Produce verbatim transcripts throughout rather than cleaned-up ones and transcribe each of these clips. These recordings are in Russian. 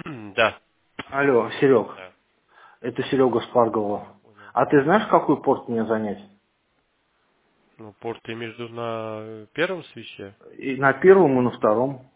Да. Алло, Серег, Да. это Серега Спаргова. Понял. А ты знаешь, какой порт мне занять? Ну, порт ты между на первом свече. И на первом и на втором.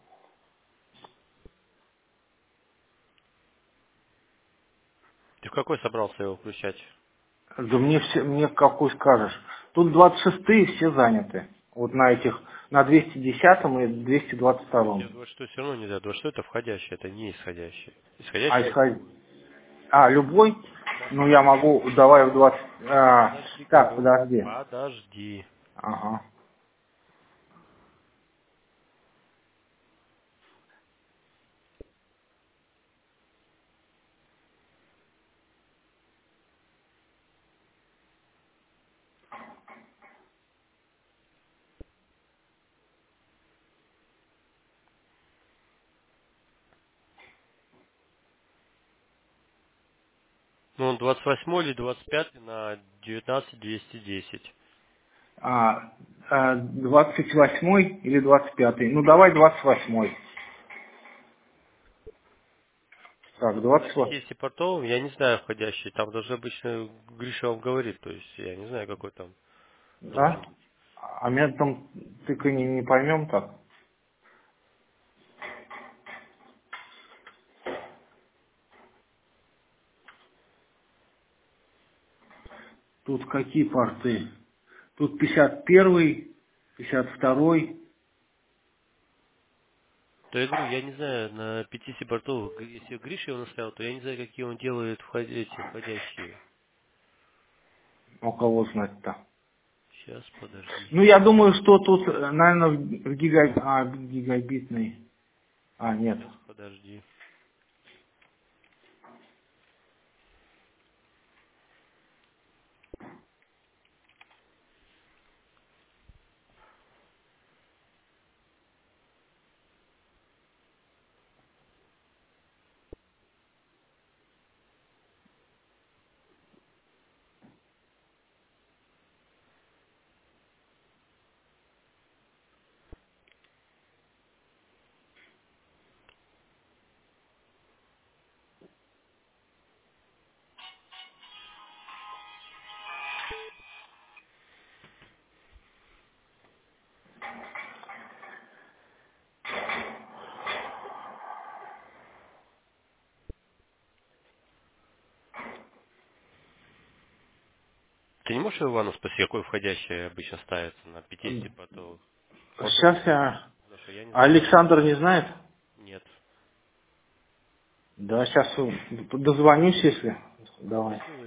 Ты в какой собрался его включать? Да мне все, мне какой скажешь. Тут двадцать шестые все заняты. Вот на этих, на двести десятом и двести двадцать Ну, тебе втором. двадцать шесть все равно нельзя. двадцать шесть это входящий, это не исходящий. А Исходящий это исход... любой. А, любой? Да. Ну я могу, давай в двадцать. А, Подожди, так, говорю. подожди. Подожди. Ага. Ну, он двадцать восьмой или двадцать пятый на девятнадцать двести десять. А, а, двадцать восьмой или двадцать пятый? Ну давай двадцать восьмой. Так, Ну, на двадцать восьмой. пятидесяти портовом, я не знаю входящий. Там даже обычно Гриша вам говорит. То есть я не знаю, какой там Да? должен быть. А методом тыкания не поймем так. Тут какие порты? Тут пятьдесят первый, пятьдесят второй. То я говорю, я не знаю, на пятидесяти портовых, г- если Гриша его наставил, то я не знаю, какие он делает вход- эти входящие. У кого знать-то? Сейчас, подожди. Ну, я думаю, что тут, наверное, в гига... а, гигабитный. А, нет. Сейчас, подожди. Ты не можешь Ивану спросить, какой входящий обычно ставится на пятидесяти портовых? Он точно Сейчас знает? я... Потому что я не А знаю. Александр не знает? Нет. Да, сейчас дозвонюсь, если... Давай. Если